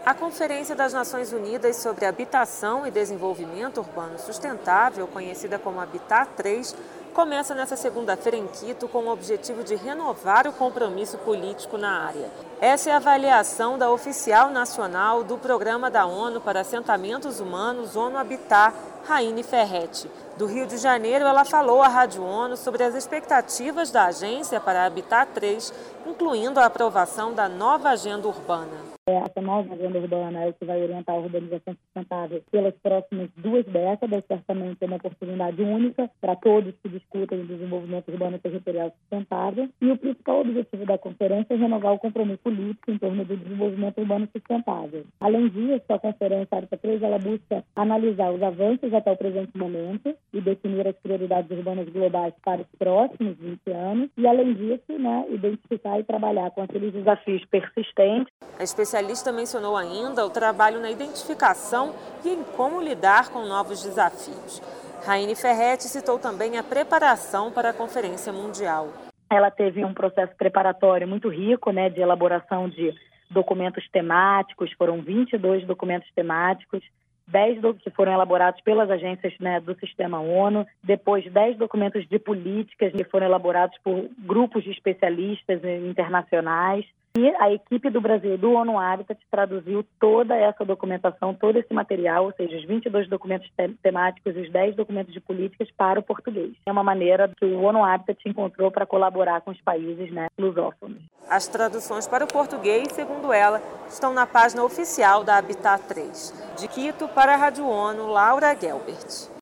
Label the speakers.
Speaker 1: A Conferência das Nações Unidas sobre Habitação e Desenvolvimento Urbano Sustentável, conhecida como Habitat 3, começa nesta segunda-feira em Quito com o objetivo de renovar o compromisso político na área. Essa é a avaliação da oficial nacional do Programa da ONU para Assentamentos Humanos, ONU Habitat, Raine Ferretti. Do Rio de Janeiro, ela falou à Rádio ONU sobre as expectativas da agência para a Habitat 3, incluindo a aprovação da nova agenda urbana.
Speaker 2: Essa nova agenda urbana é o que vai orientar a urbanização sustentável pelas próximas 2 décadas. Certamente é uma oportunidade única para todos que discutem o desenvolvimento urbano territorial sustentável. E o principal objetivo da conferência é renovar o compromisso político em torno do desenvolvimento urbano sustentável. Além disso, a conferência Habitat 3 ela busca analisar os avanços até o presente momento e definir as prioridades urbanas globais para os próximos 20 anos. E, além disso, identificar e trabalhar com aqueles desafios persistentes.
Speaker 1: A especialista mencionou ainda o trabalho na identificação e em como lidar com novos desafios. Raine Ferretti citou também a preparação para a Conferência Mundial.
Speaker 2: Ela teve um processo preparatório muito rico, de elaboração de documentos temáticos. Foram 22 documentos temáticos, 10 que foram elaborados pelas agências do Sistema ONU, depois 10 documentos de políticas que foram elaborados por grupos de especialistas internacionais. E a equipe do Brasil, do ONU Habitat, traduziu toda essa documentação, todo esse material, ou seja, os 22 documentos temáticos e os 10 documentos de políticas para o português. É uma maneira que o ONU Habitat encontrou para colaborar com os países lusófonos.
Speaker 1: As traduções para o português, segundo ela, estão na página oficial da Habitat 3. De Quito, para a Rádio ONU, Laura Gelbert.